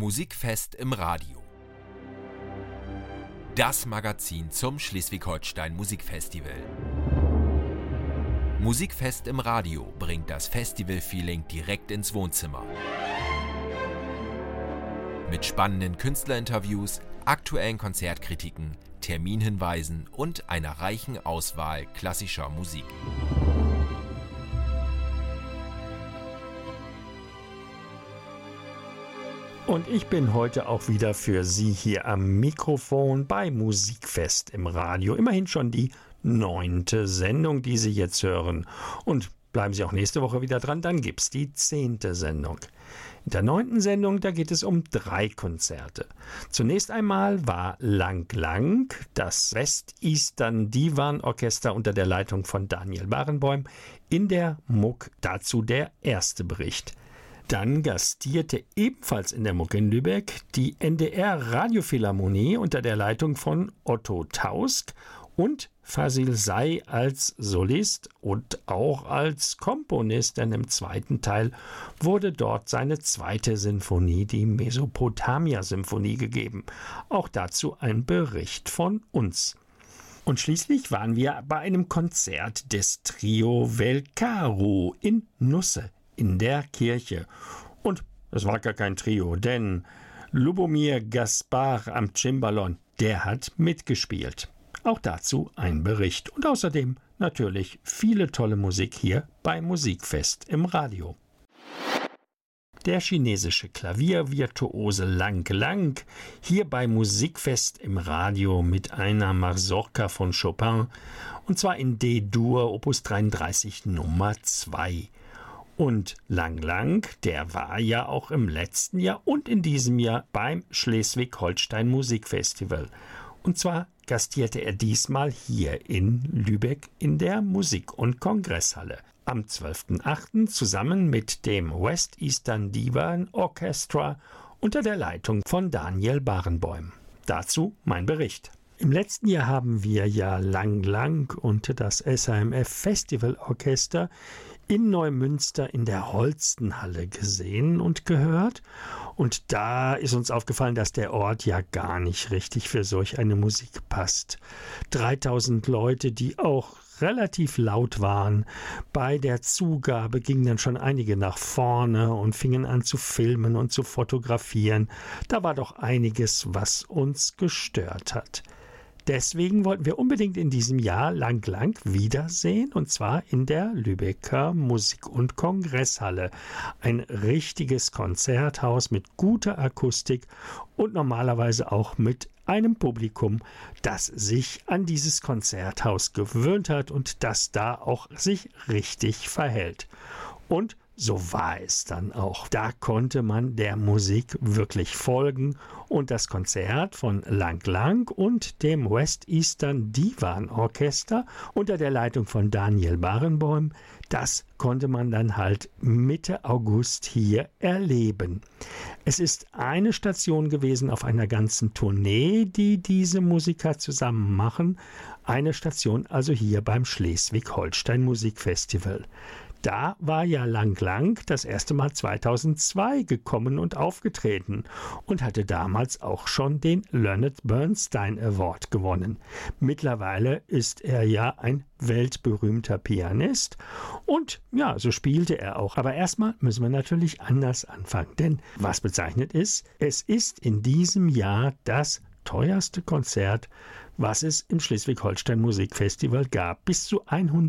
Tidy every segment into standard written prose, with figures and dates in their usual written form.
Musikfest im Radio. Das Magazin zum Schleswig-Holstein Musikfestival. Musikfest im Radio bringt das Festival-Feeling direkt ins Wohnzimmer. Mit spannenden Künstlerinterviews, aktuellen Konzertkritiken, Terminhinweisen und einer reichen Auswahl klassischer Musik. Und ich bin heute auch wieder für Sie hier am Mikrofon bei Musikfest im Radio. Immerhin schon die 9. Sendung, die Sie jetzt hören. Und bleiben Sie auch nächste Woche wieder dran, dann gibt's die 10. Sendung. In der 9. Sendung, da geht es um 3 Konzerte. Zunächst einmal war Lang Lang, das West-Eastern Divan Orchester unter der Leitung von Daniel Barenboim in der MUK. Dazu der erste Bericht. Dann gastierte ebenfalls in der MUK in Lübeck die NDR Radiophilharmonie unter der Leitung von Otto Tausk und Fasil Say als Solist und auch als Komponist, denn im zweiten Teil wurde dort seine 2. Sinfonie, die Mesopotamia-Symphonie, gegeben. Auch dazu ein Bericht von uns. Und schließlich waren wir bei einem Konzert des Trio Velcaro in Nusse in der Kirche. Und es war gar kein Trio, denn Lubomir Gaspar am Cimbalom, der hat mitgespielt. Auch dazu ein Bericht und außerdem natürlich viele tolle Musik hier bei Musikfest im Radio. Der chinesische Klaviervirtuose Lang Lang hier bei Musikfest im Radio mit einer Mazurka von Chopin und zwar in D-Dur Opus 33 Nummer 2. Und Lang Lang, der war ja auch im letzten Jahr und in diesem Jahr beim Schleswig-Holstein Musikfestival. Und zwar gastierte er diesmal hier in Lübeck in der Musik- und Kongresshalle. Am 12.08. zusammen mit dem West Eastern Divan Orchestra unter der Leitung von Daniel Barenboim. Dazu mein Bericht. Im letzten Jahr haben wir ja Lang Lang und das SAMF Festival Orchester in Neumünster in der Holstenhalle gesehen und gehört. Und da ist uns aufgefallen, dass der Ort ja gar nicht richtig für solch eine Musik passt. 3000 Leute, die auch relativ laut waren. Bei der Zugabe gingen dann schon einige nach vorne und fingen an zu filmen und zu fotografieren. Da war doch einiges, was uns gestört hat. Deswegen wollten wir unbedingt in diesem Jahr Lang Lang wiedersehen, und zwar in der Lübecker Musik- und Kongresshalle. Ein richtiges Konzerthaus mit guter Akustik und normalerweise auch mit einem Publikum, das sich an dieses Konzerthaus gewöhnt hat und das da auch sich richtig verhält. Und so war es dann auch. Da konnte man der Musik wirklich folgen und das Konzert von Lang Lang und dem West Eastern Divan Orchester unter der Leitung von Daniel Barenboim, das konnte man dann halt Mitte August hier erleben. Es ist eine Station gewesen auf einer ganzen Tournee, die diese Musiker zusammen machen. Eine Station also hier beim Schleswig-Holstein Musikfestival. Da war ja Lang Lang das erste Mal 2002 gekommen und aufgetreten und hatte damals auch schon den Leonard Bernstein Award gewonnen. Mittlerweile ist er ja ein weltberühmter Pianist und ja, so spielte er auch. Aber erstmal müssen wir natürlich anders anfangen, denn was bezeichnet ist, es ist in diesem Jahr das teuerste Konzert, was es im Schleswig-Holstein Musikfestival gab. Bis zu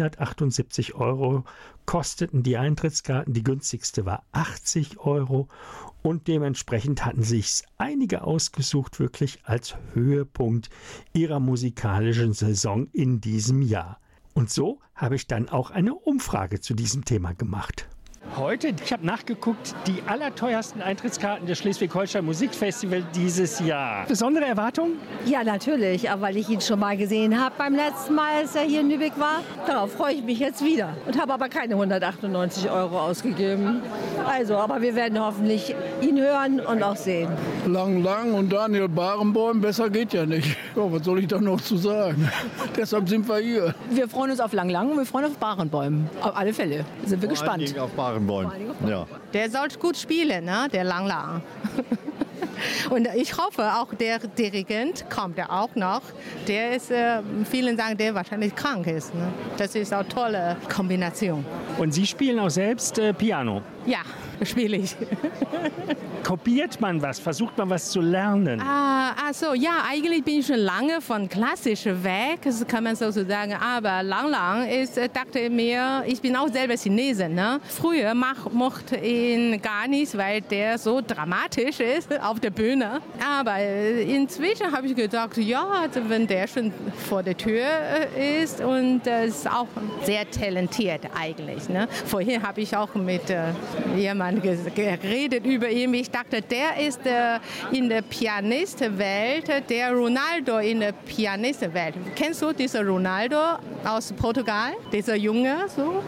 178 € kosteten die Eintrittskarten, die günstigste war 80 € und dementsprechend hatten sich einige ausgesucht, wirklich als Höhepunkt ihrer musikalischen Saison in diesem Jahr. Und so habe ich dann auch eine Umfrage zu diesem Thema gemacht. Heute, ich habe nachgeguckt, die allerteuersten Eintrittskarten des Schleswig-Holstein Musikfestival dieses Jahr. Besondere Erwartungen? Ja, natürlich, aber weil ich ihn schon mal gesehen habe beim letzten Mal, als er hier in Lübeck war. Darauf freue ich mich jetzt wieder und habe aber keine 198 € ausgegeben. Also, aber wir werden hoffentlich ihn hören und auch sehen. Lang Lang und Daniel Barenboim, besser geht ja nicht. Ja, was soll ich da noch zu sagen? Deshalb sind wir hier. Wir freuen uns auf Lang Lang und wir freuen uns auf Barenboim. Auf alle Fälle sind wir gespannt. Auf Barenboim. Ja. Der soll gut spielen, ne? Der Lang Lang. Und ich hoffe, auch der Dirigent kommt ja auch noch. Der ist, vielen sagen, der wahrscheinlich krank ist. Ne? Das ist auch eine tolle Kombination. Und Sie spielen auch selbst Piano? Ja, spiele ich. Kopiert man was? Versucht man was zu lernen? Ja, eigentlich bin ich schon lange von klassischem weg, das kann man so sagen. Aber lang ist, dachte mir, ich bin auch selber Chinesin. Ne? Früher mochte ihn gar nicht, weil der so dramatisch ist auf der Bühne. Aber inzwischen habe ich gedacht, ja, also wenn der schon vor der Tür ist und ist auch sehr talentiert eigentlich. Ne? Vorhin habe ich auch mit jemandem geredet über ihn. Ich dachte, der ist in der Pianistenwelt, der Ronaldo in der Pianistenwelt. Kennst du diesen Ronaldo aus Portugal? Dieser Junge, so?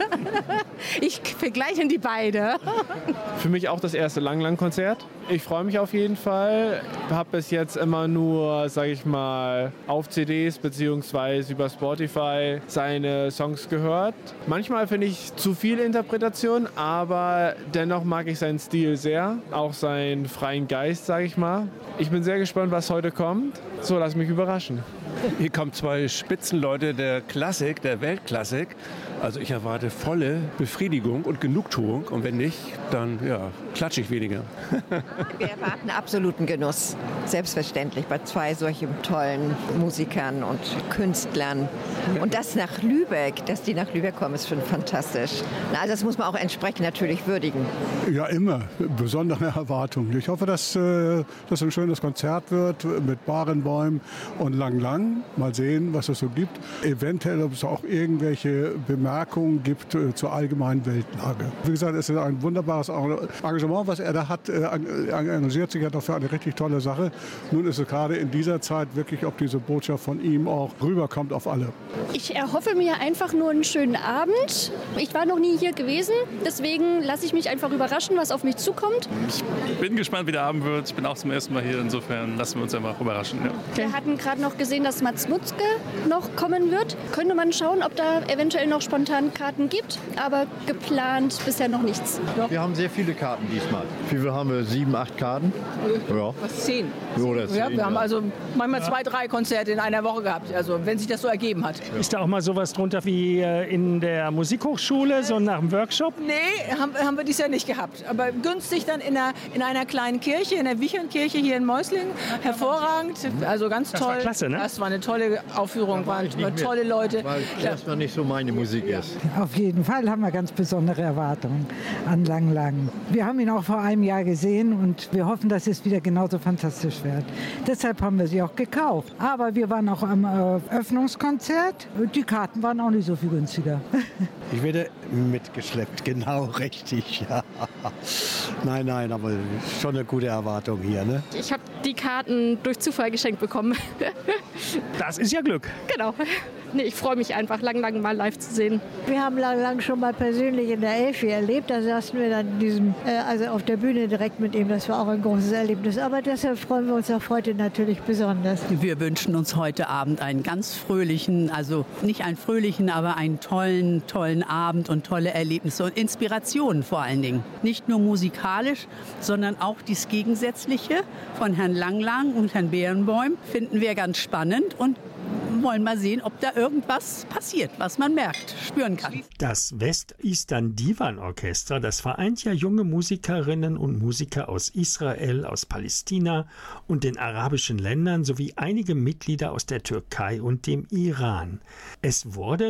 Ich vergleiche die beiden. Für mich auch das erste Lang-Lang-Konzert. Ich freue mich auf jeden Fall. Habe bis jetzt immer nur, sage ich mal, auf CDs bzw. über Spotify seine Songs gehört. Manchmal finde ich zu viel Interpretation, aber dennoch mag ich seinen Stil sehr. Auch seinen freien Geist, sage ich mal. Ich bin sehr gespannt, was heute kommt. So, lass mich überraschen. Hier kommen zwei Spitzenleute der Klassik, der Weltklassik. Also ich erwarte volle Befriedigung und Genugtuung. Und wenn nicht, dann klatsche ich weniger. Wir erwarten absoluten Genuss. Selbstverständlich bei zwei solchen tollen Musikern und Künstlern. Und das nach Lübeck, dass die nach Lübeck kommen, ist schon fantastisch. Also das muss man auch entsprechend natürlich würdigen. Ja, immer. Besondere Erwartungen. Ich hoffe, dass das ein schönes Konzert wird mit Barenboim und Lang-Lang. Mal sehen, was es so gibt. Eventuell, ob es auch irgendwelche Bemerkungen gibt zur allgemeinen Weltlage. Wie gesagt, es ist ein wunderbares Engagement, was er da hat. Engagiert sich ja doch für eine richtig tolle Sache. Nun ist es gerade in dieser Zeit wirklich, ob diese Botschaft von ihm auch rüberkommt auf alle. Ich erhoffe mir einfach nur einen schönen Abend. Ich war noch nie hier gewesen, deswegen lasse ich mich einfach überraschen, was auf mich zukommt. Ich bin gespannt, wie der Abend wird. Ich bin auch zum ersten Mal hier, insofern lassen wir uns einfach überraschen. Ja. Wir hatten gerade noch gesehen, dass Mats Mutzke noch kommen wird. Könnte man schauen, ob da eventuell noch spontan Karten gibt, aber geplant bisher noch nichts. Wir haben sehr viele Karten diesmal. Wie viel haben wir? 7, 8 Karten? Ja. Was, 10? Oder 10, ja, wir haben also manchmal 2, 3 Konzerte in einer Woche gehabt, also wenn sich das so ergeben hat. Ist da auch mal sowas drunter wie in der Musikhochschule, so nach dem Workshop? Nee, haben wir dies Jahr nicht gehabt. Aber günstig dann in einer kleinen Kirche, in der Wichernkirche hier in Meuslingen. Hervorragend, also ganz toll. Das war klasse, ne? Das war eine tolle Aufführung, waren tolle Leute. Weil erstmal nicht so meine Musik ist. Auf jeden Fall haben wir ganz besondere Erwartungen an Lang-Lang. Wir haben ihn auch vor einem Jahr gesehen und wir hoffen, dass es wieder genauso fantastisch wird. Deshalb haben wir sie auch gekauft. Aber wir waren auch am Öffnungskonzert. Die Karten waren auch nicht so viel günstiger. Ich werde mitgeschleppt, genau richtig. Ja. Nein, aber schon eine gute Erwartung hier. Ne? Ich habe die Karten durch Zufall geschenkt bekommen. Das ist ja Glück. Genau. Nee, ich freue mich einfach, Lang-Lang mal live zu sehen. Wir haben Lang-Lang schon mal persönlich in der Elfi erlebt. Da saßen wir dann also auf der Bühne direkt mit ihm. Das war auch ein großes Erlebnis. Aber deshalb freuen wir uns auch heute natürlich besonders. Wir wünschen uns heute Abend einen ganz fröhlichen, also nicht einen fröhlichen, aber einen tollen Abend und tolle Erlebnisse und Inspirationen vor allen Dingen. Nicht nur musikalisch, sondern auch das Gegensätzliche von Herrn Lang-Lang und Herrn Barenboim finden wir ganz spannend und wollen mal sehen, ob da irgendwas passiert, was man merkt, spüren kann. Das West-Eastern Divan Orchester, das vereint ja junge Musikerinnen und Musiker aus Israel, aus Palästina und den arabischen Ländern sowie einige Mitglieder aus der Türkei und dem Iran. Es wurde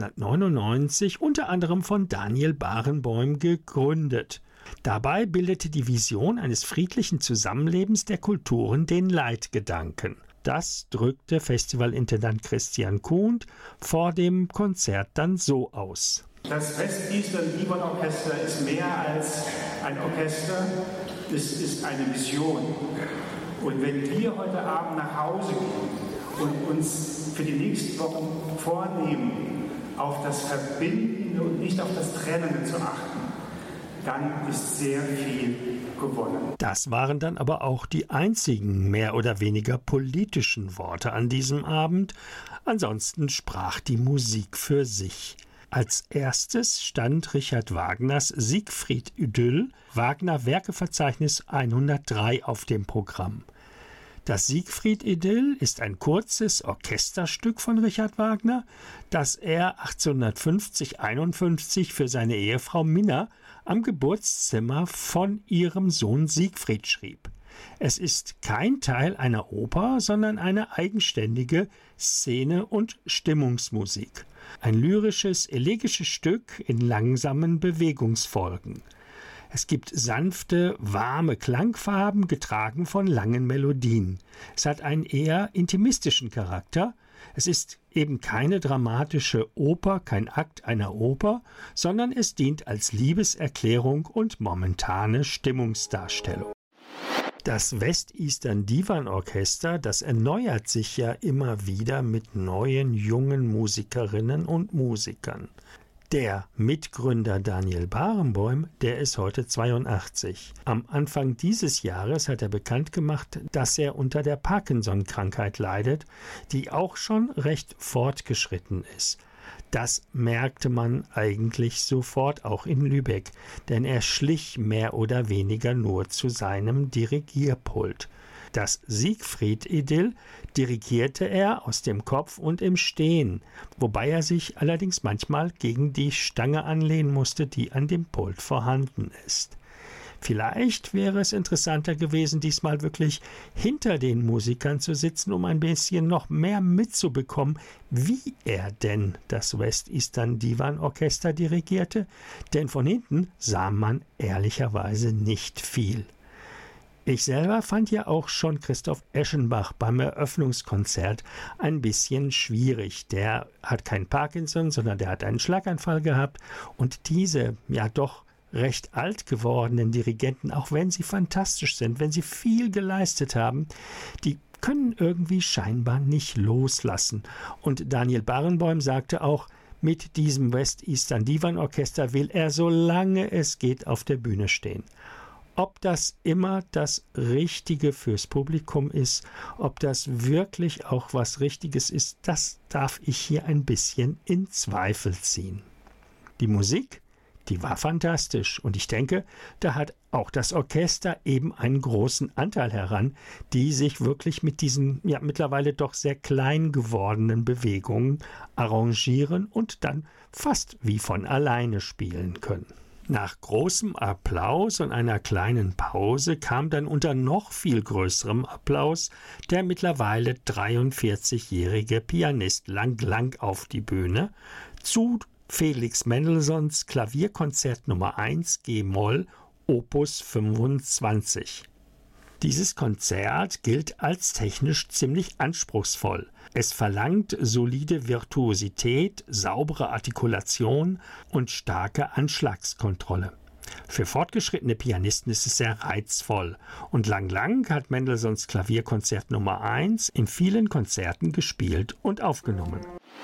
1999 unter anderem von Daniel Barenboim gegründet. Dabei bildete die Vision eines friedlichen Zusammenlebens der Kulturen den Leitgedanken. Das drückte Festivalintendant Christian Kuhn vor dem Konzert dann so aus. Das West-Eastern Divan Orchester ist mehr als ein Orchester, es ist eine Mission. Und wenn wir heute Abend nach Hause gehen und uns für die nächsten Wochen vornehmen, auf das Verbindende und nicht auf das Trennende zu achten, dann ist sehr viel gewonnen. Das waren dann aber auch die einzigen mehr oder weniger politischen Worte an diesem Abend. Ansonsten sprach die Musik für sich. Als erstes stand Richard Wagners Siegfried-Idyll, Wagner Werkeverzeichnis 103 auf dem Programm. Das Siegfried-Idyll ist ein kurzes Orchesterstück von Richard Wagner, das er 1850/51 für seine Ehefrau Minna am Geburtszimmer von ihrem Sohn Siegfried schrieb. Es ist kein Teil einer Oper, sondern eine eigenständige Szene- und Stimmungsmusik. Ein lyrisches, elegisches Stück in langsamen Bewegungsfolgen. Es gibt sanfte, warme Klangfarben, getragen von langen Melodien. Es hat einen eher intimistischen Charakter. Es ist eben keine dramatische Oper, kein Akt einer Oper, sondern es dient als Liebeserklärung und momentane Stimmungsdarstellung. Das West-Eastern Divan Orchester, das erneuert sich ja immer wieder mit neuen, jungen Musikerinnen und Musikern. Der Mitgründer Daniel Barenboim, der ist heute 82. Am Anfang dieses Jahres hat er bekannt gemacht, dass er unter der Parkinson-Krankheit leidet, die auch schon recht fortgeschritten ist. Das merkte man eigentlich sofort auch in Lübeck, denn er schlich mehr oder weniger nur zu seinem Dirigierpult. Das Siegfried-Idyll dirigierte er aus dem Kopf und im Stehen, wobei er sich allerdings manchmal gegen die Stange anlehnen musste, die an dem Pult vorhanden ist. Vielleicht wäre es interessanter gewesen, diesmal wirklich hinter den Musikern zu sitzen, um ein bisschen noch mehr mitzubekommen, wie er denn das West-Eastern Divan Orchester dirigierte, denn von hinten sah man ehrlicherweise nicht viel. Ich selber fand ja auch schon Christoph Eschenbach beim Eröffnungskonzert ein bisschen schwierig. Der hat kein Parkinson, sondern der hat einen Schlaganfall gehabt und diese ja doch recht alt gewordenen Dirigenten, auch wenn sie fantastisch sind, wenn sie viel geleistet haben, die können irgendwie scheinbar nicht loslassen. Und Daniel Barenboim sagte auch, mit diesem West-Eastern Divan Orchester will er, solange es geht, auf der Bühne stehen. Ob das immer das Richtige fürs Publikum ist, ob das wirklich auch was Richtiges ist, das darf ich hier ein bisschen in Zweifel ziehen. Die Musik, die war fantastisch und ich denke, da hat auch das Orchester eben einen großen Anteil heran, die sich wirklich mit diesen ja mittlerweile doch sehr klein gewordenen Bewegungen arrangieren und dann fast wie von alleine spielen können. Nach großem Applaus und einer kleinen Pause kam dann unter noch viel größerem Applaus der mittlerweile 43-jährige Pianist Lang Lang auf die Bühne zu Felix Mendelssohns Klavierkonzert Nummer 1 G-Moll Opus 25. Dieses Konzert gilt als technisch ziemlich anspruchsvoll. Es verlangt solide Virtuosität, saubere Artikulation und starke Anschlagskontrolle. Für fortgeschrittene Pianisten ist es sehr reizvoll und Lang Lang hat Mendelssohns Klavierkonzert Nummer 1 in vielen Konzerten gespielt und aufgenommen.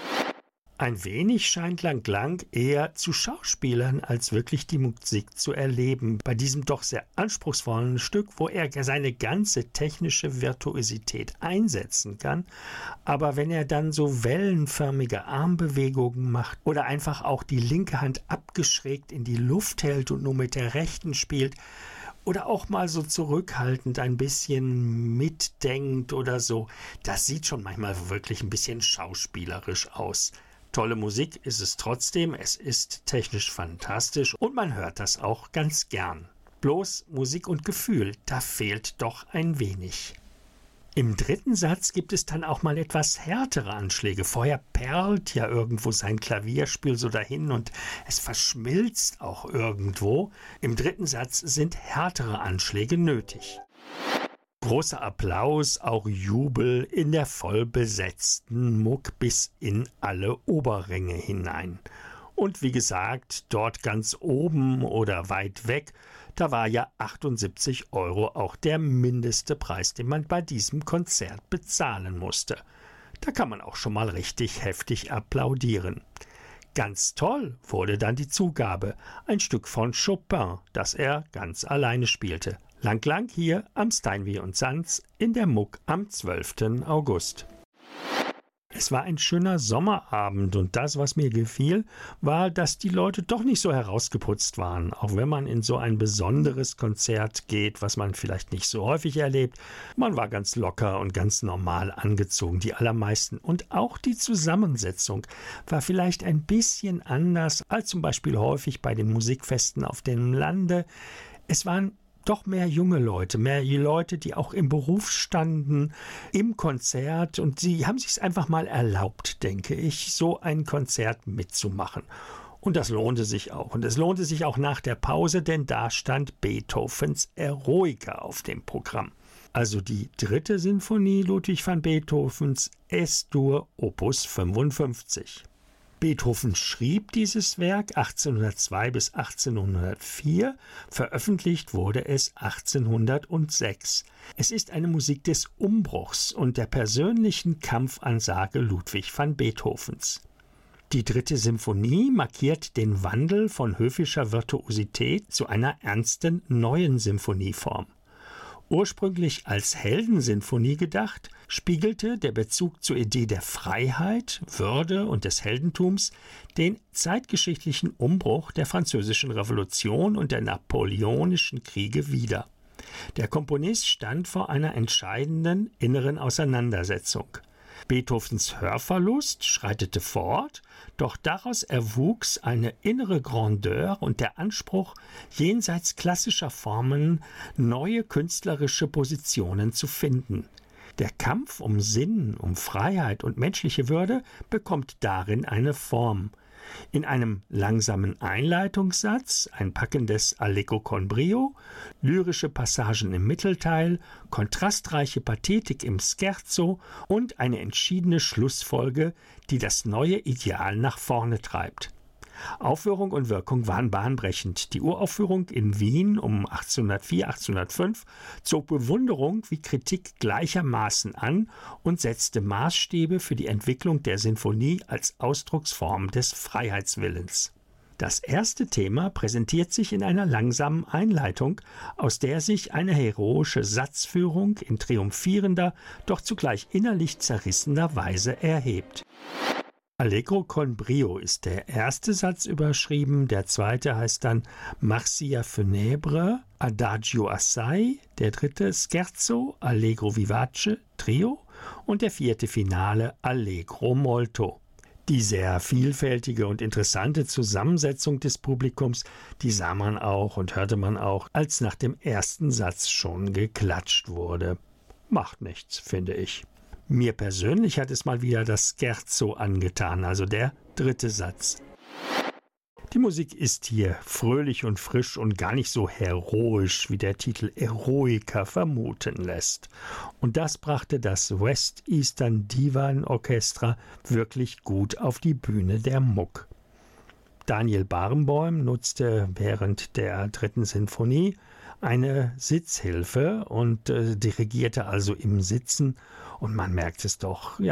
Ein wenig scheint Lang Lang eher zu Schauspielern als wirklich die Musik zu erleben. Bei diesem doch sehr anspruchsvollen Stück, wo er seine ganze technische Virtuosität einsetzen kann. Aber wenn er dann so wellenförmige Armbewegungen macht oder einfach auch die linke Hand abgeschrägt in die Luft hält und nur mit der rechten spielt, oder auch mal so zurückhaltend ein bisschen mitdenkt oder so, das sieht schon manchmal wirklich ein bisschen schauspielerisch aus. Tolle Musik ist es trotzdem, es ist technisch fantastisch und man hört das auch ganz gern. Bloß Musik und Gefühl, da fehlt doch ein wenig. Im dritten Satz gibt es dann auch mal etwas härtere Anschläge. Vorher perlt ja irgendwo sein Klavierspiel so dahin und es verschmilzt auch irgendwo. Im dritten Satz sind härtere Anschläge nötig. Großer Applaus, auch Jubel in der vollbesetzten Muck bis in alle Oberränge hinein. Und wie gesagt, dort ganz oben oder weit weg, da war ja 78 € auch der mindeste Preis, den man bei diesem Konzert bezahlen musste. Da kann man auch schon mal richtig heftig applaudieren. Ganz toll wurde dann die Zugabe, ein Stück von Chopin, das er ganz alleine spielte. Lang Lang hier am Steinway und Sons in der Muck am 12. August. Es war ein schöner Sommerabend und das, was mir gefiel, war, dass die Leute doch nicht so herausgeputzt waren. Auch wenn man in so ein besonderes Konzert geht, was man vielleicht nicht so häufig erlebt. Man war ganz locker und ganz normal angezogen, die allermeisten. Und auch die Zusammensetzung war vielleicht ein bisschen anders als zum Beispiel häufig bei den Musikfesten auf dem Lande. Es waren doch mehr junge Leute, die auch im Beruf standen, im Konzert, und sie haben sich es einfach mal erlaubt, denke ich, so ein Konzert mitzumachen. Und das lohnte sich auch. Und es lohnte sich auch nach der Pause, denn da stand Beethovens Eroica auf dem Programm. Also die 3. Sinfonie Ludwig van Beethovens, S-Dur, Opus 55. Beethoven schrieb dieses Werk 1802 bis 1804, veröffentlicht wurde es 1806. Es ist eine Musik des Umbruchs und der persönlichen Kampfansage Ludwig van Beethovens. Die 3. Symphonie markiert den Wandel von höfischer Virtuosität zu einer ernsten neuen Symphonieform. Ursprünglich als Heldensinfonie gedacht, spiegelte der Bezug zur Idee der Freiheit, Würde und des Heldentums den zeitgeschichtlichen Umbruch der Französischen Revolution und der Napoleonischen Kriege wider. Der Komponist stand vor einer entscheidenden inneren Auseinandersetzung. Beethovens Hörverlust schreitete fort, doch daraus erwuchs eine innere Grandeur und der Anspruch, jenseits klassischer Formen neue künstlerische Positionen zu finden. Der Kampf um Sinn, um Freiheit und menschliche Würde bekommt darin eine Form. In einem langsamen Einleitungssatz, ein packendes Allegro con brio, lyrische Passagen im Mittelteil, kontrastreiche Pathetik im Scherzo und eine entschiedene Schlussfolge, die das neue Ideal nach vorne treibt. Aufführung und Wirkung waren bahnbrechend. Die Uraufführung in Wien um 1804/1805 zog Bewunderung wie Kritik gleichermaßen an und setzte Maßstäbe für die Entwicklung der Sinfonie als Ausdrucksform des Freiheitswillens. Das erste Thema präsentiert sich in einer langsamen Einleitung, aus der sich eine heroische Satzführung in triumphierender, doch zugleich innerlich zerrissener Weise erhebt. Allegro con brio ist der erste Satz überschrieben, der zweite heißt dann Marcia funèbre, Adagio assai, der dritte Scherzo, Allegro vivace, Trio und der vierte Finale Allegro molto. Die sehr vielfältige und interessante Zusammensetzung des Publikums, die sah man auch und hörte man auch, als nach dem ersten Satz schon geklatscht wurde. Macht nichts, finde ich. Mir persönlich hat es mal wieder das Scherzo angetan, also der dritte Satz. Die Musik ist hier fröhlich und frisch und gar nicht so heroisch, wie der Titel Eroica vermuten lässt. Und das brachte das West Eastern Divan Orchestra wirklich gut auf die Bühne der Muck. Daniel Barenboim nutzte während der 3. Sinfonie eine Sitzhilfe und dirigierte also im Sitzen. Und man merkt es doch,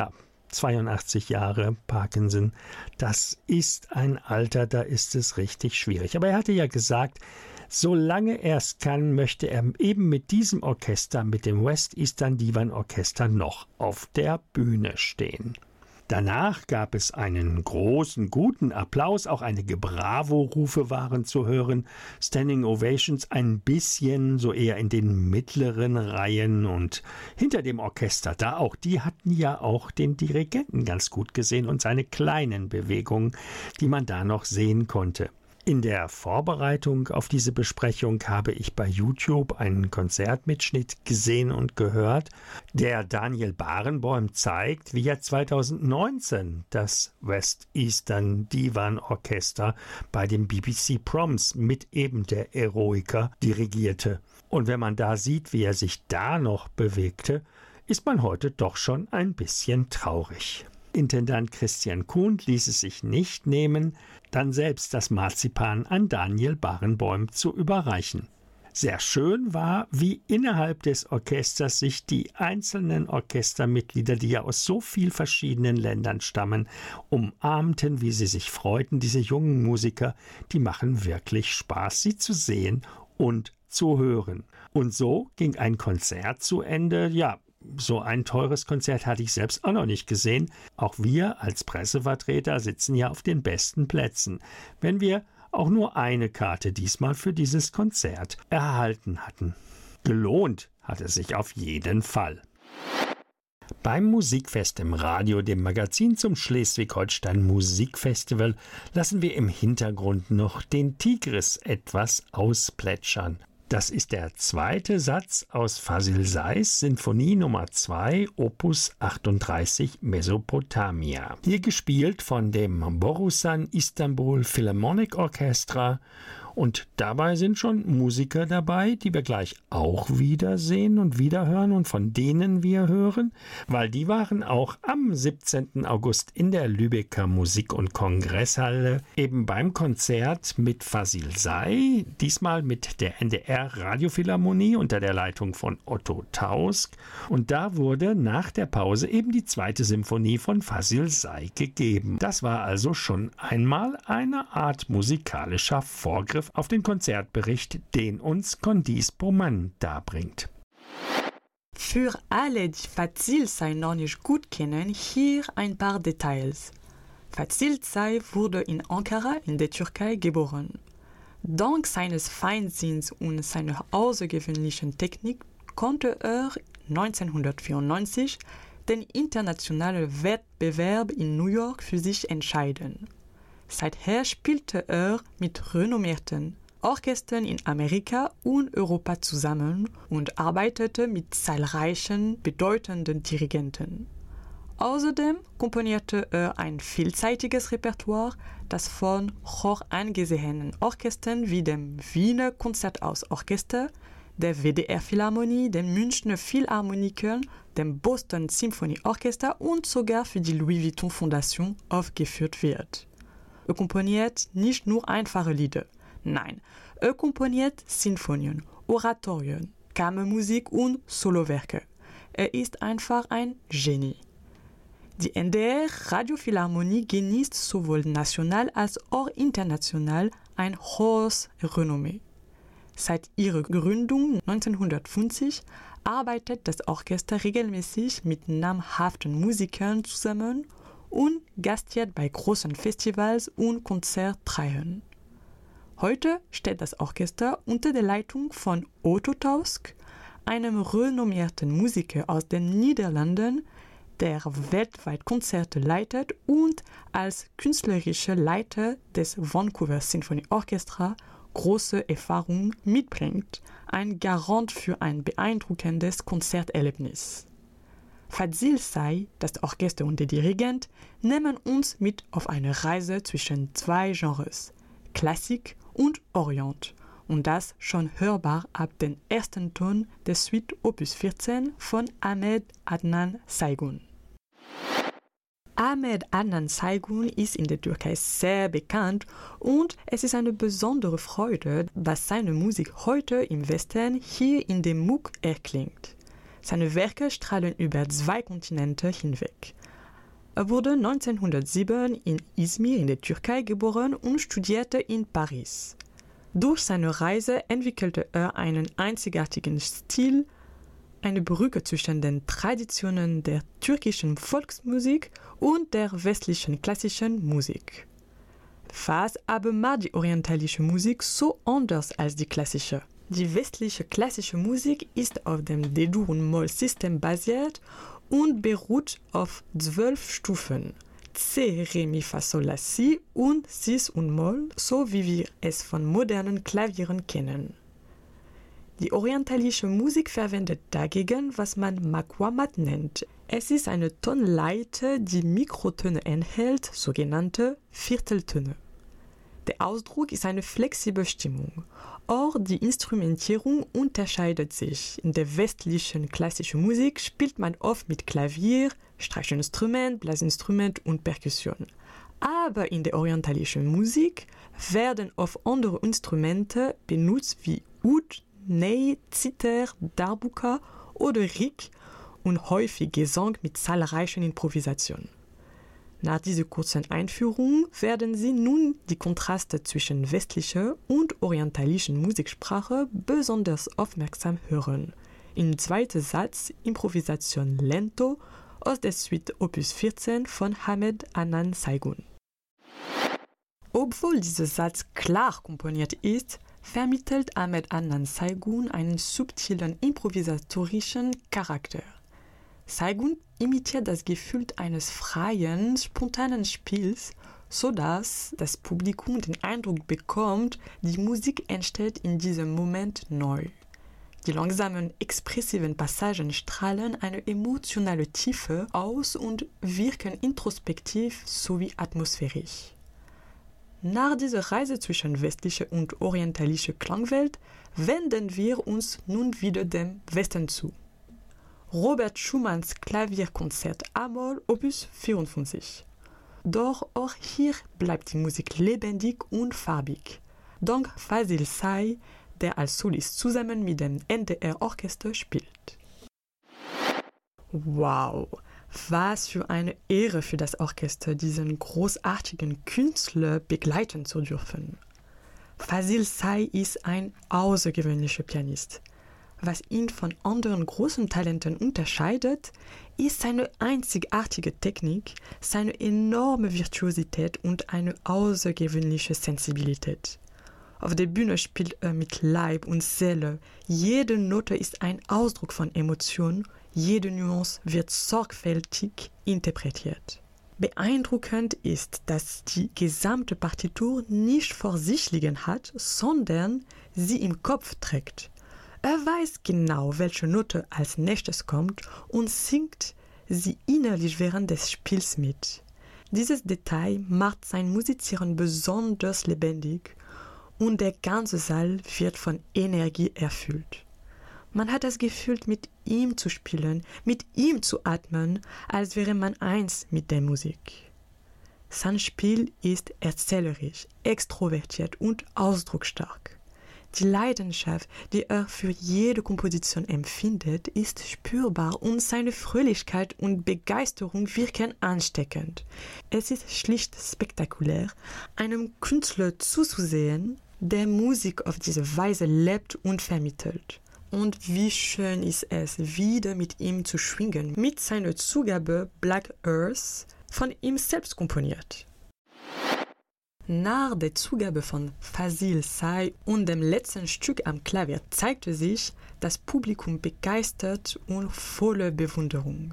82 Jahre Parkinson, das ist ein Alter, da ist es richtig schwierig. Aber er hatte ja gesagt, solange er es kann, möchte er eben mit diesem Orchester, mit dem West Eastern Divan Orchester noch auf der Bühne stehen. Danach gab es einen großen, guten Applaus, auch einige Bravo-Rufe waren zu hören, Standing Ovations ein bisschen so eher in den mittleren Reihen und hinter dem Orchester, da auch, die hatten ja auch den Dirigenten ganz gut gesehen und seine kleinen Bewegungen, die man da noch sehen konnte. In der Vorbereitung auf diese Besprechung habe ich bei YouTube einen Konzertmitschnitt gesehen und gehört, der Daniel Barenboim zeigt, wie er 2019 das West Eastern Divan Orchester bei dem BBC Proms mit eben der Eroica dirigierte. Und wenn man da sieht, wie er sich da noch bewegte, ist man heute doch schon ein bisschen traurig. Intendant Christian Kuhn ließ es sich nicht nehmen, dann selbst das Marzipan an Daniel Barenboim zu überreichen. Sehr schön war, wie innerhalb des Orchesters sich die einzelnen Orchestermitglieder, die ja aus so vielen verschiedenen Ländern stammen, umarmten, wie sie sich freuten. Diese jungen Musiker, die machen wirklich Spaß, sie zu sehen und zu hören. Und so ging ein Konzert zu Ende, so ein teures Konzert hatte ich selbst auch noch nicht gesehen. Auch wir als Pressevertreter sitzen ja auf den besten Plätzen. Wenn wir auch nur eine Karte diesmal für dieses Konzert erhalten hatten. Gelohnt hat es sich auf jeden Fall. Beim Musikfest im Radio, dem Magazin zum Schleswig-Holstein Musikfestival, lassen wir im Hintergrund noch den Tigris etwas ausplätschern. Das ist der zweite Satz aus Fasil Sais Sinfonie Nummer 2, Opus 38 Mesopotamia. Hier gespielt von dem Borusan Istanbul Philharmonic Orchestra. Und dabei sind schon Musiker dabei, die wir gleich auch wiedersehen und wiederhören und von denen wir hören, weil die waren auch am 17. August in der Lübecker Musik- und Kongresshalle eben beim Konzert mit Fasil Say, diesmal mit der NDR Radiophilharmonie unter der Leitung von Otto Tausk. Und da wurde nach der Pause eben die zweite Symphonie von Fasil Say gegeben. Das war also schon einmal eine Art musikalischer Vorgriff auf den Konzertbericht, den uns Candice Baumann darbringt. Für alle, die Fasil Say noch nicht gut kennen, hier ein paar Details. Fasil Say wurde in Ankara in der Türkei geboren. Dank seines Feinsinns und seiner außergewöhnlichen Technik konnte er 1994 den internationalen Wettbewerb in New York für sich entscheiden. Seither spielte er mit renommierten Orchestern in Amerika und Europa zusammen und arbeitete mit zahlreichen bedeutenden Dirigenten. Außerdem komponierte er ein vielseitiges Repertoire, das von hoch angesehenen Orchestern wie dem Wiener Konzerthausorchester, der WDR Philharmonie, den Münchner Philharmonikern, dem Boston Symphony Orchester und sogar für die Louis Vuitton Foundation aufgeführt wird. Er komponiert nicht nur einfache Lieder, nein, er komponiert Sinfonien, Oratorien, Kammermusik und Solowerke. Er ist einfach ein Genie. Die NDR Radiophilharmonie genießt sowohl national als auch international ein hohes Renommee. Seit ihrer Gründung 1950 arbeitet das Orchester regelmäßig mit namhaften Musikern zusammen und gastiert bei großen Festivals und Konzertreihen. Heute steht das Orchester unter der Leitung von Otto Tausk, einem renommierten Musiker aus den Niederlanden, der weltweit Konzerte leitet und als künstlerischer Leiter des Vancouver Symphony Orchestra große Erfahrung mitbringt, ein Garant für ein beeindruckendes Konzerterlebnis. Fasil Say, das Orchester und der Dirigent, nehmen uns mit auf eine Reise zwischen zwei Genres, Klassik und Orient, und das schon hörbar ab dem ersten Ton der Suite Opus 14 von Ahmed Adnan Saygun. Ahmed Adnan Saygun ist in der Türkei sehr bekannt und es ist eine besondere Freude, dass seine Musik heute im Westen hier in dem MUK erklingt. Seine Werke strahlen über 2 Kontinente hinweg. Er wurde 1907 in Izmir in der Türkei geboren und studierte in Paris. Durch seine Reise entwickelte er einen einzigartigen Stil, eine Brücke zwischen den Traditionen der türkischen Volksmusik und der westlichen klassischen Musik. Was aber macht die orientalische Musik so anders als die klassische? Die westliche klassische Musik ist auf dem D-Dur- und Moll-System basiert und beruht auf 12 Stufen, C, Re, Mi, Fa, Sol, La, Si und Cis und Moll, so wie wir es von modernen Klavieren kennen. Die orientalische Musik verwendet dagegen, was man Maqamat nennt. Es ist eine Tonleiter, die Mikrotöne enthält, sogenannte Vierteltöne. Der Ausdruck ist eine flexible Stimmung. Auch die Instrumentierung unterscheidet sich. In der westlichen klassischen Musik spielt man oft mit Klavier, Streichinstrument, Blasinstrument und Perkussion. Aber in der orientalischen Musik werden oft andere Instrumente benutzt wie Oud, Ney, Zither, Darbuka oder Rik und häufig Gesang mit zahlreichen Improvisationen. Nach dieser kurzen Einführung werden Sie nun die Kontraste zwischen westlicher und orientalischen Musiksprache besonders aufmerksam hören. Im zweiten Satz Improvisation Lento aus der Suite Opus 14 von Ahmed Adnan Saygun. Obwohl dieser Satz klar komponiert ist, vermittelt Ahmed Adnan Saygun einen subtilen improvisatorischen Charakter. Saygun imitiert das Gefühl eines freien, spontanen Spiels, sodass das Publikum den Eindruck bekommt, die Musik entsteht in diesem Moment neu. Die langsamen, expressiven Passagen strahlen eine emotionale Tiefe aus und wirken introspektiv sowie atmosphärisch. Nach dieser Reise zwischen westlicher und orientalischer Klangwelt wenden wir uns nun wieder dem Westen zu. Robert Schumanns Klavierkonzert A-Moll Opus 54. Doch auch hier bleibt die Musik lebendig und farbig. Dank Fazil Say, der als Solist zusammen mit dem NDR-Orchester spielt. Wow! Was für eine Ehre für das Orchester, diesen großartigen Künstler begleiten zu dürfen. Fazil Say ist ein außergewöhnlicher Pianist. Was ihn von anderen großen Talenten unterscheidet, ist seine einzigartige Technik, seine enorme Virtuosität und eine außergewöhnliche Sensibilität. Auf der Bühne spielt er mit Leib und Seele. Jede Note ist ein Ausdruck von Emotion, jede Nuance wird sorgfältig interpretiert. Beeindruckend ist, dass die gesamte Partitur nicht vor sich liegen hat, sondern sie im Kopf trägt. Er weiß genau, welche Note als nächstes kommt und singt sie innerlich während des Spiels mit. Dieses Detail macht sein Musizieren besonders lebendig und der ganze Saal wird von Energie erfüllt. Man hat das Gefühl, mit ihm zu spielen, mit ihm zu atmen, als wäre man eins mit der Musik. Sein Spiel ist erzählerisch, extrovertiert und ausdrucksstark. Die Leidenschaft, die er für jede Komposition empfindet, ist spürbar und seine Fröhlichkeit und Begeisterung wirken ansteckend. Es ist schlicht spektakulär, einem Künstler zuzusehen, der Musik auf diese Weise lebt und vermittelt. Und wie schön ist es, wieder mit ihm zu schwingen, mit seiner Zugabe Black Earth, von ihm selbst komponiert. Nach der Zugabe von Fazil Say und dem letzten Stück am Klavier zeigte sich das Publikum begeistert und voller Bewunderung.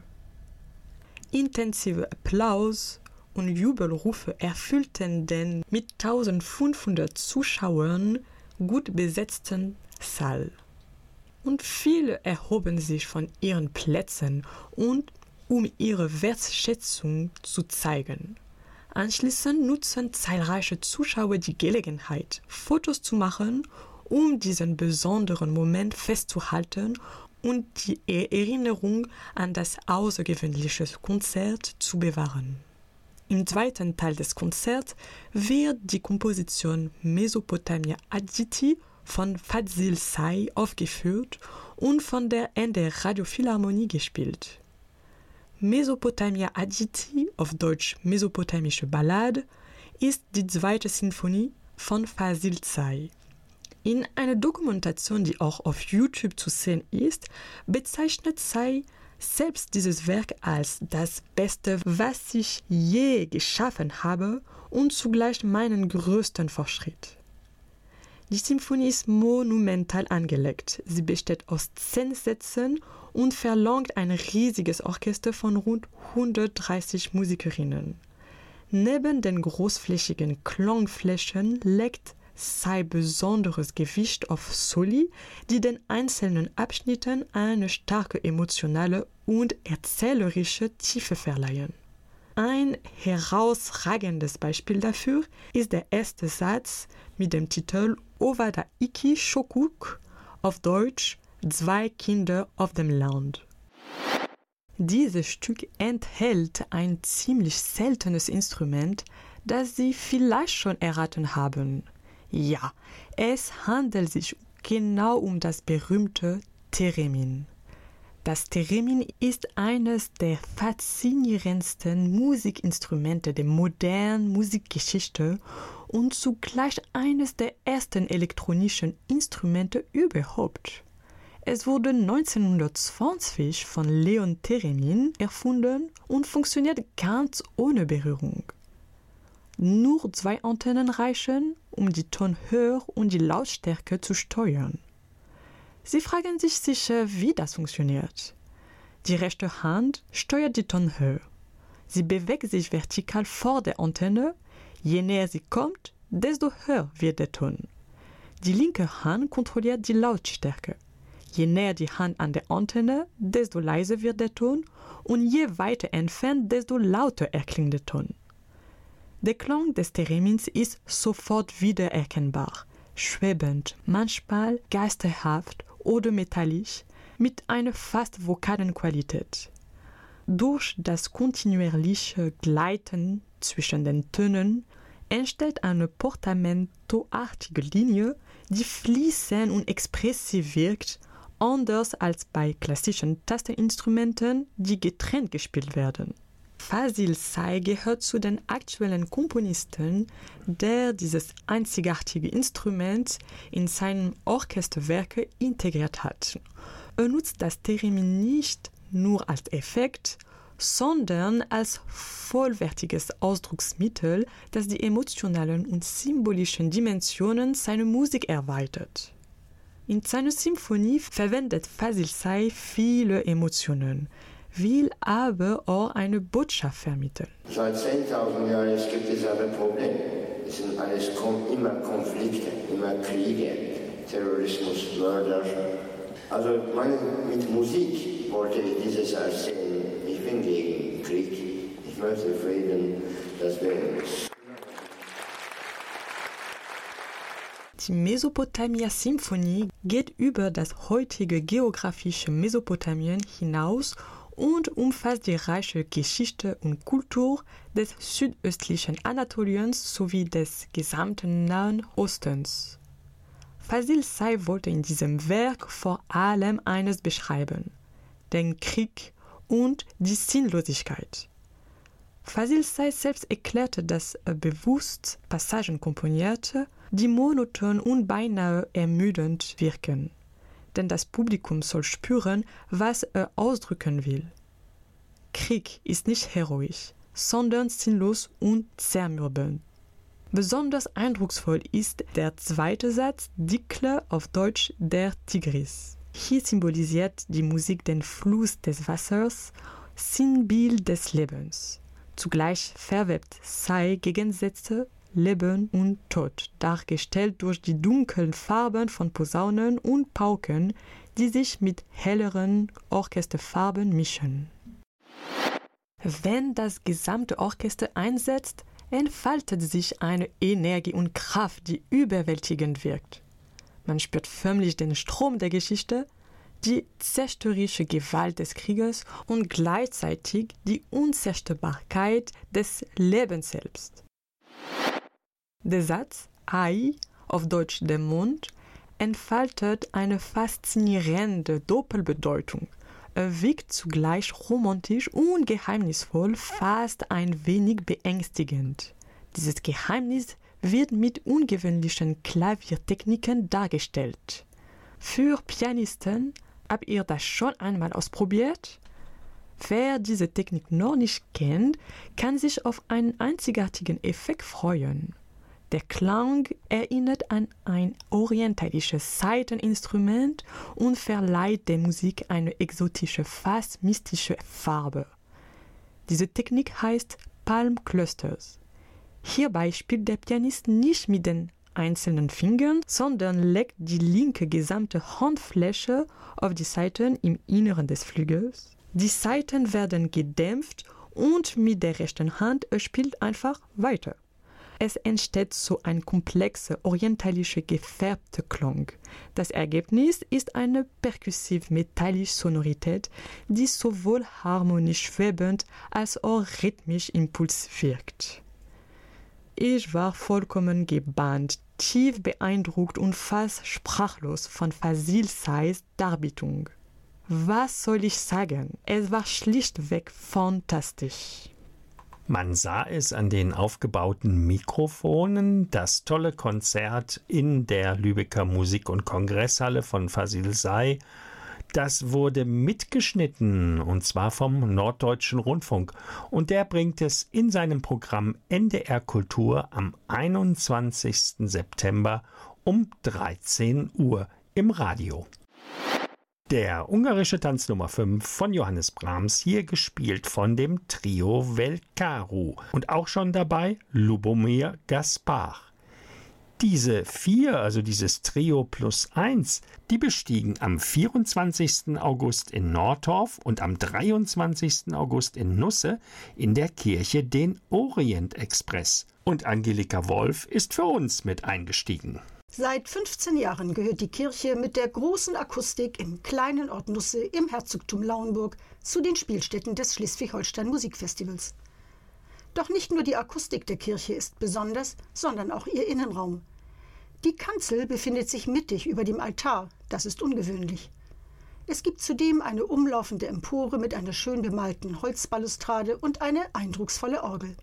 Intensive Applaus und Jubelrufe erfüllten den mit 1500 Zuschauern gut besetzten Saal. Und viele erhoben sich von ihren Plätzen, um ihre Wertschätzung zu zeigen. Anschließend nutzen zahlreiche Zuschauer die Gelegenheit, Fotos zu machen, um diesen besonderen Moment festzuhalten und die Erinnerung an das außergewöhnliche Konzert zu bewahren. Im zweiten Teil des Konzerts wird die Komposition Mesopotamia Aditi von Fazil Say aufgeführt und von der NDR Radiophilharmonie gespielt. Mesopotamia Aditi, auf Deutsch Mesopotamische Ballade, ist die zweite Sinfonie von Fazil Say. In einer Dokumentation, die auch auf YouTube zu sehen ist, bezeichnet Say selbst dieses Werk als das Beste, was ich je geschaffen habe und zugleich meinen größten Fortschritt. Die Symphonie ist monumental angelegt. Sie besteht aus 10 Sätzen und verlangt ein riesiges Orchester von rund 130 Musikerinnen. Neben den großflächigen Klangflächen legt Say besonderes Gewicht auf Soli, die den einzelnen Abschnitten eine starke emotionale und erzählerische Tiefe verleihen. Ein herausragendes Beispiel dafür ist der erste Satz mit dem Titel Ovada Iki Shokuk, auf Deutsch 2 Kinder auf dem Land. Dieses Stück enthält ein ziemlich seltenes Instrument, das Sie vielleicht schon erraten haben. Ja, es handelt sich genau um das berühmte Theremin. Das Theremin ist eines der faszinierendsten Musikinstrumente der modernen Musikgeschichte und zugleich eines der ersten elektronischen Instrumente überhaupt. Es wurde 1920 von Leon Theremin erfunden und funktioniert ganz ohne Berührung. Nur 2 Antennen reichen, um die Tonhöhe und die Lautstärke zu steuern. Sie fragen sich sicher, wie das funktioniert. Die rechte Hand steuert die Tonhöhe. Sie bewegt sich vertikal vor der Antenne. Je näher sie kommt, desto höher wird der Ton. Die linke Hand kontrolliert die Lautstärke. Je näher die Hand an der Antenne, desto leiser wird der Ton und je weiter entfernt, desto lauter erklingt der Ton. Der Klang des Theremins ist sofort wiedererkennbar, schwebend, manchmal geisterhaft oder metallisch, mit einer fast vokalen Qualität. Durch das kontinuierliche Gleiten zwischen den Tönen entsteht eine portamentoartige Linie, die fließend und expressiv wirkt, anders als bei klassischen Tasteninstrumenten, die getrennt gespielt werden. Fazil Say gehört zu den aktuellen Komponisten, der dieses einzigartige Instrument in seinen Orchesterwerke integriert hat. Er nutzt das Theremin nicht nur als Effekt, sondern als vollwertiges Ausdrucksmittel, das die emotionalen und symbolischen Dimensionen seiner Musik erweitert. In seiner Symphonie verwendet Fazil Say viele Emotionen, will aber auch eine Botschaft vermitteln. Seit 10.000 Jahren gibt es ein Problem. Es sind alles immer Konflikte, immer Kriege, Terrorismus, Mörder. Also mit Musik wollte ich dieses erzählen. Ich bin gegen Krieg. Ich möchte Frieden. Das wäre es. Die Mesopotamia-Symphonie geht über das heutige geografische Mesopotamien hinaus und umfasst die reiche Geschichte und Kultur des südöstlichen Anatoliens sowie des gesamten Nahen Ostens. Fazil Say wollte in diesem Werk vor allem eines beschreiben: den Krieg und die Sinnlosigkeit. Fazil Say selbst erklärte, dass er bewusst Passagen komponierte, die monoton und beinahe ermüdend wirken. Denn das Publikum soll spüren, was er ausdrücken will. Krieg ist nicht heroisch, sondern sinnlos und zermürbend. Besonders eindrucksvoll ist der zweite Satz, Dikle, auf Deutsch der Tigris. Hier symbolisiert die Musik den Fluss des Wassers, Sinnbild des Lebens. Zugleich verwebt Say Gegensätze, Leben und Tod, dargestellt durch die dunklen Farben von Posaunen und Pauken, die sich mit helleren Orchesterfarben mischen. Wenn das gesamte Orchester einsetzt, entfaltet sich eine Energie und Kraft, die überwältigend wirkt. Man spürt förmlich den Strom der Geschichte, die zerstörerische Gewalt des Krieges und gleichzeitig die Unzerstörbarkeit des Lebens selbst. Der Satz Ai, auf Deutsch der Mond, entfaltet eine faszinierende Doppelbedeutung. Er wirkt zugleich romantisch und geheimnisvoll, fast ein wenig beängstigend. Dieses Geheimnis wird mit ungewöhnlichen Klaviertechniken dargestellt. Für Pianisten, habt ihr das schon einmal ausprobiert? Wer diese Technik noch nicht kennt, kann sich auf einen einzigartigen Effekt freuen. Der Klang erinnert an ein orientalisches Saiteninstrument und verleiht der Musik eine exotische, fast mystische Farbe. Diese Technik heißt Palm Clusters. Hierbei spielt der Pianist nicht mit den einzelnen Fingern, sondern legt die linke gesamte Handfläche auf die Saiten im Inneren des Flügels. Die Saiten werden gedämpft und mit der rechten Hand spielt einfach weiter. Es entsteht so ein komplexer, orientalischer, gefärbter Klang. Das Ergebnis ist eine perkussiv-metallische Sonorität, die sowohl harmonisch schwebend als auch rhythmisch impuls wirkt. Ich war vollkommen gebannt, tief beeindruckt und fast sprachlos von Fazil Says Darbietung. Was soll ich sagen? Es war schlichtweg fantastisch. Man sah es an den aufgebauten Mikrofonen. Das tolle Konzert in der Lübecker Musik- und Kongresshalle von Fazil Say Das wurde mitgeschnitten, und zwar vom Norddeutschen Rundfunk. Und der bringt es in seinem Programm NDR Kultur am 21. September um 13 Uhr im Radio. Der ungarische Tanz Nummer 5 von Johannes Brahms, hier gespielt von dem Trio Velkaru. Und auch schon dabei Lubomir Gaspar. Diese 4, also dieses Trio plus 1, die bestiegen am 24. August in Nordorf und am 23. August in Nusse in der Kirche den Orient-Express. Und Angelika Wolf ist für uns mit eingestiegen. Seit 15 Jahren gehört die Kirche mit der großen Akustik im kleinen Ort Nusse im Herzogtum Lauenburg zu den Spielstätten des Schleswig-Holstein Musikfestivals. Doch nicht nur die Akustik der Kirche ist besonders, sondern auch ihr Innenraum. Die Kanzel befindet sich mittig über dem Altar, das ist ungewöhnlich. Es gibt zudem eine umlaufende Empore mit einer schön bemalten Holzbalustrade und eine eindrucksvolle Orgel.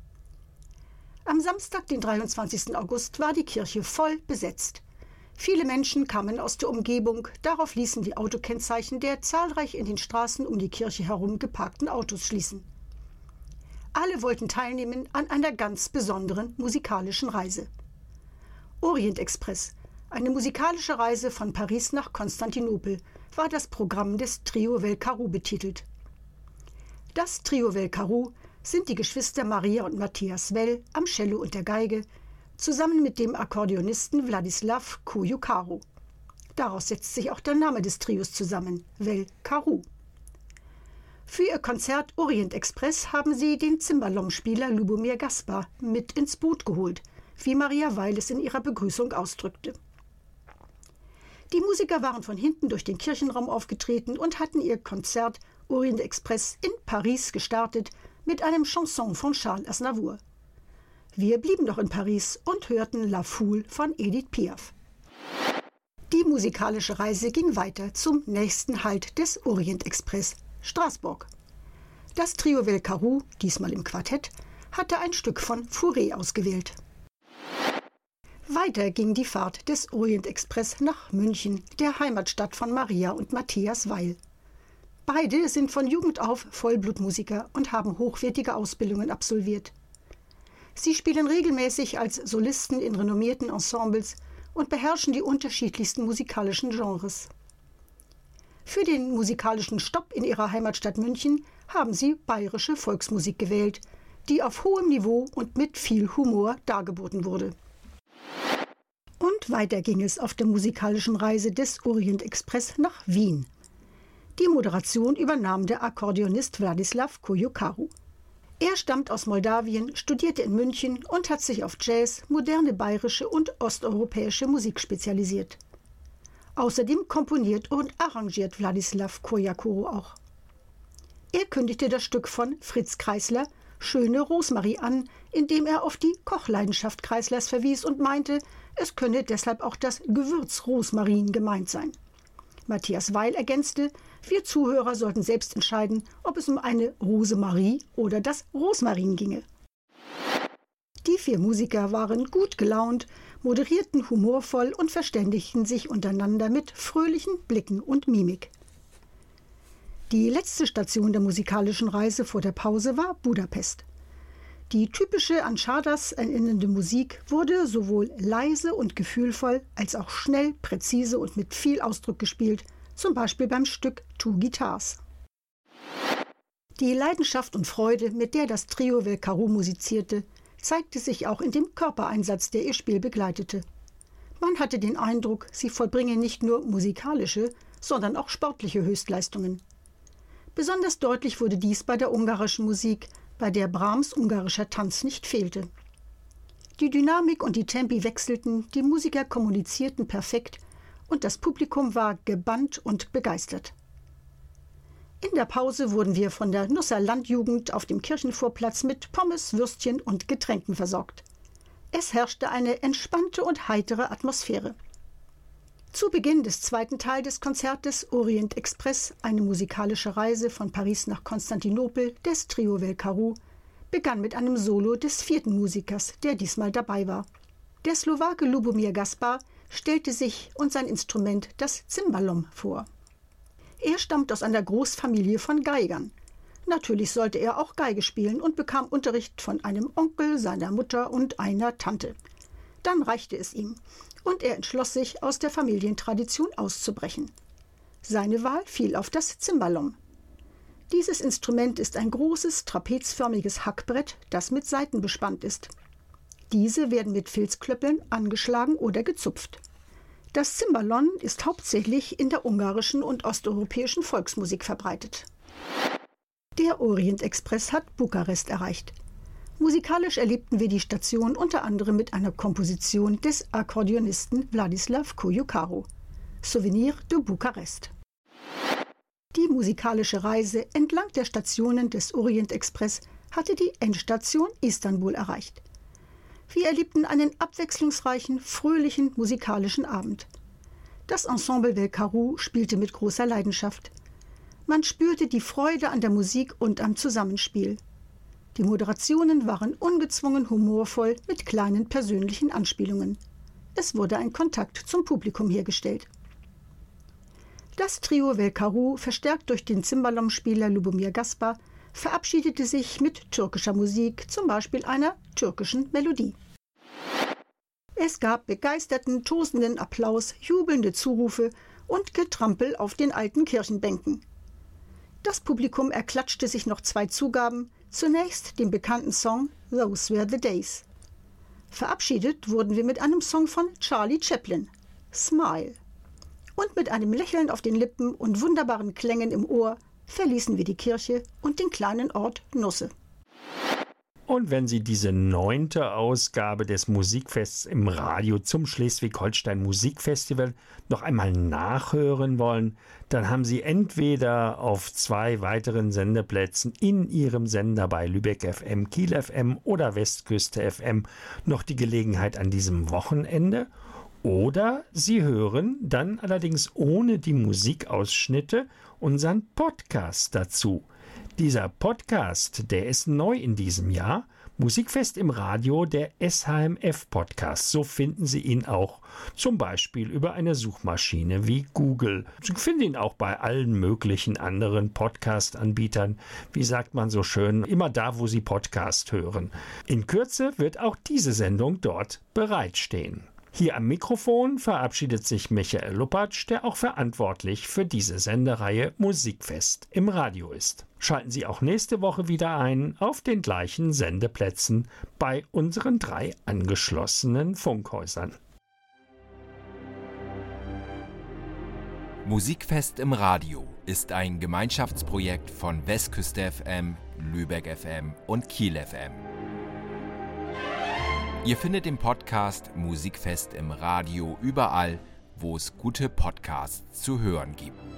Am Samstag, den 23. August, war die Kirche voll besetzt. Viele Menschen kamen aus der Umgebung, darauf ließen die Autokennzeichen der zahlreich in den Straßen um die Kirche herum geparkten Autos schließen. Alle wollten teilnehmen an einer ganz besonderen musikalischen Reise. Orient Express, eine musikalische Reise von Paris nach Konstantinopel, war das Programm des Trio Velkaru betitelt. Das Trio Velkaru sind die Geschwister Maria und Matthias Well am Cello und der Geige, zusammen mit dem Akkordeonisten Wladislaw Kojukaru. Daraus setzt sich auch der Name des Trios zusammen, Velkaru. Für ihr Konzert Orient Express haben sie den Cimbalom-Spieler Lubomir Gaspar mit ins Boot geholt, wie Maria Weil es in ihrer Begrüßung ausdrückte. Die Musiker waren von hinten durch den Kirchenraum aufgetreten und hatten ihr Konzert Orient Express in Paris gestartet mit einem Chanson von Charles Aznavour. Wir blieben noch in Paris und hörten La Foule von Edith Piaf. Die musikalische Reise ging weiter zum nächsten Halt des Orient Express, Straßburg. Das Trio Velkaru, diesmal im Quartett, hatte ein Stück von Fauré ausgewählt. Weiter ging die Fahrt des Orient Express nach München, der Heimatstadt von Maria und Matthias Weil. Beide sind von Jugend auf Vollblutmusiker und haben hochwertige Ausbildungen absolviert. Sie spielen regelmäßig als Solisten in renommierten Ensembles und beherrschen die unterschiedlichsten musikalischen Genres. Für den musikalischen Stopp in ihrer Heimatstadt München haben sie bayerische Volksmusik gewählt, die auf hohem Niveau und mit viel Humor dargeboten wurde. Und weiter ging es auf der musikalischen Reise des Orient Express nach Wien. Die Moderation übernahm der Akkordeonist Wladislaw Kojukaru. Er stammt aus Moldawien, studierte in München und hat sich auf Jazz, moderne bayerische und osteuropäische Musik spezialisiert. Außerdem komponiert und arrangiert Wladislaw Kojukaru auch. Er kündigte das Stück von Fritz Kreisler, Schöne Rosmarie, an, indem er auf die Kochleidenschaft Kreislers verwies und meinte, es könne deshalb auch das Gewürz Rosmarin gemeint sein. Matthias Weil ergänzte, wir Zuhörer sollten selbst entscheiden, ob es um eine Rosemarie oder das Rosmarin ginge. Die 4 Musiker waren gut gelaunt, moderierten humorvoll und verständigten sich untereinander mit fröhlichen Blicken und Mimik. Die letzte Station der musikalischen Reise vor der Pause war Budapest. Die typische an Csárdás erinnernde Musik wurde sowohl leise und gefühlvoll als auch schnell, präzise und mit viel Ausdruck gespielt, zum Beispiel beim Stück Two Guitars. Die Leidenschaft und Freude, mit der das Trio Velkaru musizierte, zeigte sich auch in dem Körpereinsatz, der ihr Spiel begleitete. Man hatte den Eindruck, sie vollbringen nicht nur musikalische, sondern auch sportliche Höchstleistungen. Besonders deutlich wurde dies bei der ungarischen Musik, bei der Brahms ungarischer Tanz nicht fehlte. Die Dynamik und die Tempi wechselten, die Musiker kommunizierten perfekt und das Publikum war gebannt und begeistert. In der Pause wurden wir von der Nusser Landjugend auf dem Kirchenvorplatz mit Pommes, Würstchen und Getränken versorgt. Es herrschte eine entspannte und heitere Atmosphäre. Zu Beginn des zweiten Teils des Konzertes Orient Express, eine musikalische Reise von Paris nach Konstantinopel des Trio Velkaru, begann mit einem Solo des 4. Musikers, der diesmal dabei war. Der Slowake Lubomir Gaspar stellte sich und sein Instrument, das Cimbalom, vor. Er stammt aus einer Großfamilie von Geigern. Natürlich sollte er auch Geige spielen und bekam Unterricht von einem Onkel, seiner Mutter und einer Tante. Dann reichte es ihm und er entschloss sich, aus der Familientradition auszubrechen. Seine Wahl fiel auf das Cimbalom. Dieses Instrument ist ein großes, trapezförmiges Hackbrett, das mit Saiten bespannt ist. Diese werden mit Filzklöppeln angeschlagen oder gezupft. Das Cimbalom ist hauptsächlich in der ungarischen und osteuropäischen Volksmusik verbreitet. Der Orient-Express hat Bukarest erreicht. Musikalisch erlebten wir die Station unter anderem mit einer Komposition des Akkordeonisten Wladislav Koyukaru, Souvenir de Bukarest. Die musikalische Reise entlang der Stationen des Orient-Express hatte die Endstation Istanbul erreicht. Wir erlebten einen abwechslungsreichen, fröhlichen musikalischen Abend. Das Ensemble Velkaru spielte mit großer Leidenschaft. Man spürte die Freude an der Musik und am Zusammenspiel. Die Moderationen waren ungezwungen humorvoll mit kleinen persönlichen Anspielungen. Es wurde ein Kontakt zum Publikum hergestellt. Das Trio Velkaru, verstärkt durch den Cimbalom-Spieler Lubomir Gaspar, verabschiedete sich mit türkischer Musik, zum Beispiel einer türkischen Melodie. Es gab begeisterten, tosenden Applaus, jubelnde Zurufe und Getrampel auf den alten Kirchenbänken. Das Publikum erklatschte sich noch 2 Zugaben, zunächst den bekannten Song Those Were the Days. Verabschiedet wurden wir mit einem Song von Charlie Chaplin, Smile. Und mit einem Lächeln auf den Lippen und wunderbaren Klängen im Ohr verließen wir die Kirche und den kleinen Ort Nusse. Und wenn Sie diese 9. Ausgabe des Musikfests im Radio zum Schleswig-Holstein Musikfestival noch einmal nachhören wollen, dann haben Sie entweder auf 2 weiteren Sendeplätzen in Ihrem Sender bei Lübeck FM, Kiel FM oder Westküste FM noch die Gelegenheit an diesem Wochenende, oder Sie hören dann allerdings ohne die Musikausschnitte unseren Podcast dazu. Dieser Podcast, der ist neu in diesem Jahr. Musikfest im Radio, der SHMF-Podcast. So finden Sie ihn auch zum Beispiel über eine Suchmaschine wie Google. Sie finden ihn auch bei allen möglichen anderen Podcast-Anbietern. Wie sagt man so schön, immer da, wo Sie Podcast hören. In Kürze wird auch diese Sendung dort bereitstehen. Hier am Mikrofon verabschiedet sich Michael Luppatsch, der auch verantwortlich für diese Sendereihe Musikfest im Radio ist. Schalten Sie auch nächste Woche wieder ein auf den gleichen Sendeplätzen bei unseren 3 angeschlossenen Funkhäusern. Musikfest im Radio ist ein Gemeinschaftsprojekt von Westküste FM, Lübeck FM und Kiel FM. Ihr findet den Podcast Musikfest im Radio überall, wo es gute Podcasts zu hören gibt.